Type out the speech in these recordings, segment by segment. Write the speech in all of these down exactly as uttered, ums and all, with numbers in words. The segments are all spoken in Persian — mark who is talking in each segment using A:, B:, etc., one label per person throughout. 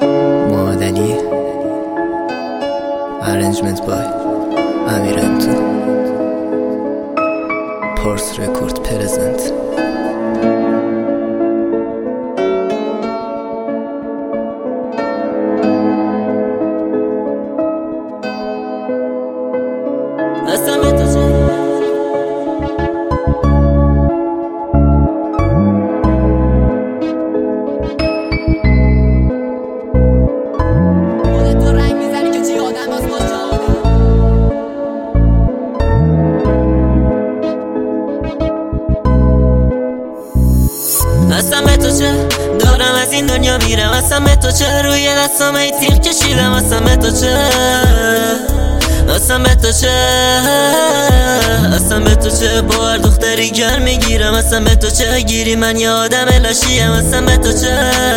A: محمد علی. Arrangement by امیر انتو. پارس رکورد پرزنت.
B: اصلا به تو چه دارم از این دنیا میرم، اصلا به تو چه روی دستام ای تیغ کشیدم، اصلا به تو چه اصلا به تو چه اصلا به تو چه با هر دختری گر میگیرم، اصلا به تو چه گیری من یه آدم لاشیم، اصلا به تو چه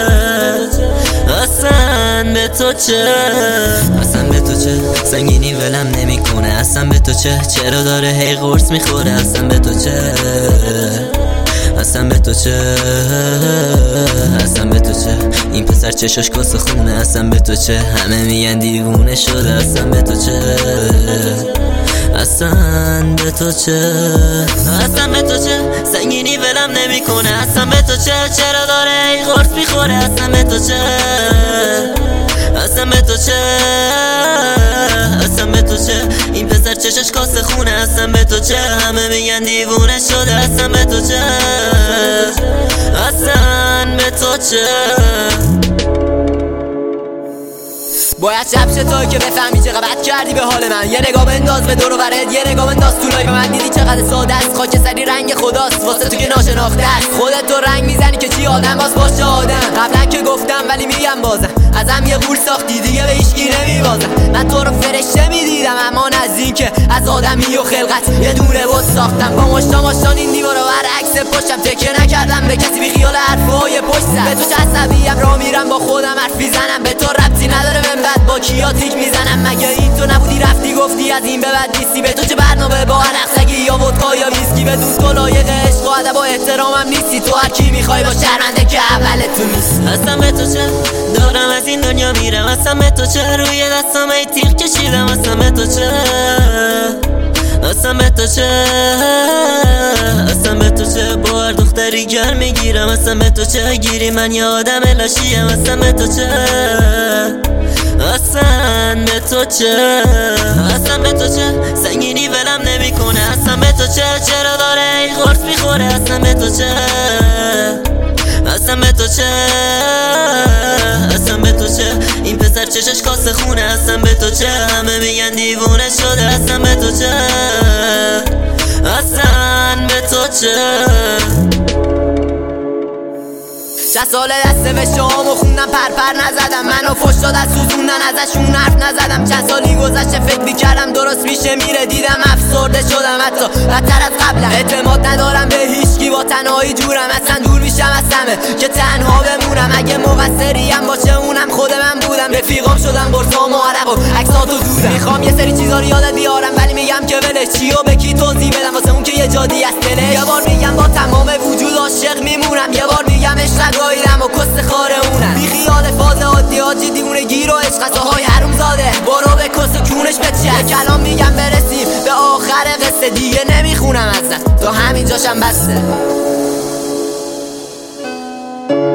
B: اصلا به تو چه اصلا به تو چه سنگینی ولم نمیکنه، اصلا به تو چه چرا داره هی قرص میخوره، اصلا به تو چه اصلا به تو چه اصلا به تو چه این پسر چشاش کاسه خونه، اصلا به تو چه همه میگن دیوونه شده، اصلا به تو چه اصلا به تو چه اصلا به تو چه سنگینی ولم نمیکنه، اصلا به تو چه چرا داره ای قرص میخوره، اصلا به تو چه اصلا به تو چه اصلا به تو چه این پسر چشش کاسه خونه، اصلا به تو چه همه میگن دیوونه شده، اصلا به تو چه اصلا به تو چه
C: باید شب شه تا که بفهمی چقدر بد کردی به حال من، یه نگاه بنداز به دور و برت، یه نگاه بنداز تو لایو من، دیدی چقدر ساده است، خاکستری رنگ خداست واسه تو که ناشناخته است، خودت تو رنگ میزنی که چی آدم باز باشه آدم، قبلا که گفتم ولی میگم بازم، ازم یه غول ساختی دیگه به هیچکی نمیبازم، من تو رو فرشته میدیدم اما نزدیکه از آدمی و خلقت یه دونه بود ساختم، با مشتا مشتان این دیوارو برعکس پشتم، تکیه نکردم به کسی بی خیال حرفای پشت سر، به تو چه عصبیم راه میرم با خودم حرف میزنم، به تو ربطی نداره من بعد با کیا تیک میزنم، مگه این تو نبودی رفتی گفتی از این به بعد نیستی، به تو چه برنامه با عرقسگی یا ودکا یا ویسکی، بدون تو لایق عشق و ادب و احترامم نیستی، تو هر کی میخوای با شرمنده که اول تو نیست،
B: اصلا به تو چه دارم از این دنیا میرم، اصلا به تو چه روی دستام ای تیغ کشیدم، اصلا به تو چه اصلا به تو چه اصلا به تو چه با هر دختری گر میگیرم، اصلا به تو چه گیری من یه آدم لاشیم، اصلا به تو چه اصلا به تو چه اصلا به تو چه سنگینی ولم نمیکنه، اصلا به تو چه چرا داره ای قرص میخوره، اصلا به تو چه اصلا به تو چه اصلا به تو چه این پسر چشش کاسه خونه، اصلا به تو چه همه میگن دیوونه شده، اصلا به تو چه اصلا به تو چه
C: چه سال دسته به شامو خوندم پر پر نزدم، منو فش داد از سوزوندن ازشون حرف نزدم، چند سالی گذشته فکر میکردم درست میشه میره، دیدم افسرده شدم حتی بدتر از قبلم، اعتماد ندارم به هیچکی با تنهایی جورم، اصلا دور میشم از همه که تنها بمونم، اگه مقصریم باشه اونم خود من بودم، رفیقام شدم برسام و عرق و عکساتو دودم، میخوام یه سری چیزا رو یادت بیارم ولی میگم که ولش چی و به کی توضیح بدم واسه اون که یه جادی است دلش، یه بار میگم با تمام وجود عاشق میمونم، یه بار میگم عشق گاییدم و کس خاره اونم، بی خیال فاز عادی حاجی دیوونه گیر و عشق قصاهای حروم زاده، برو به کس و کونش بچه، کلام میگم برسیم به آخر قصه، دیگه نمیخونم ازت تا همین جاشم بسته.